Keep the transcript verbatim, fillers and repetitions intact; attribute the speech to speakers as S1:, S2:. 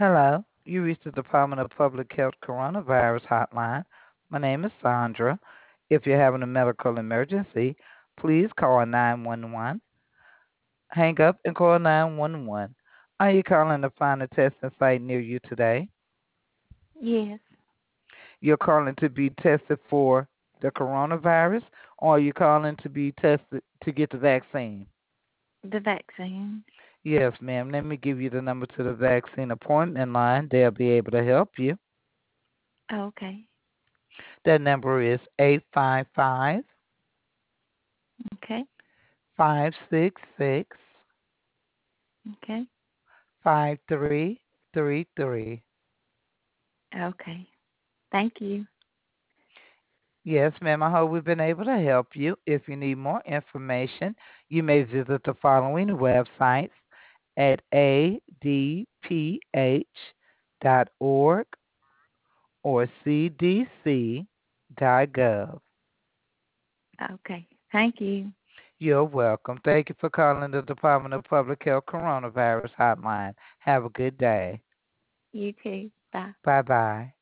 S1: Hello, you reached the Department of Public Health Coronavirus Hotline. My name is Sandra. If you're having a medical emergency, please call nine one one. Hang up and call nine one one. Are you calling to find a testing site near you today?
S2: Yes,
S1: You're calling to be tested for the coronavirus, or are you calling to be tested to get the vaccine?
S2: the vaccine.
S1: Yes, ma'am. Let me give you the number to the vaccine appointment line. They'll be able to help you.
S2: Okay,
S1: That number is eight five five
S2: okay,
S1: five six six
S2: okay,
S1: five three three three.
S2: okay. Thank you.
S1: Yes, ma'am. I hope we've been able to help you. If you need more information, you may visit the following websites at a d p h dot org or c d c dot gov.
S2: Okay, thank you.
S1: You're welcome. Thank you for calling the Department of Public Health Coronavirus Hotline. Have a good day.
S2: You too. Bye.
S1: Bye bye.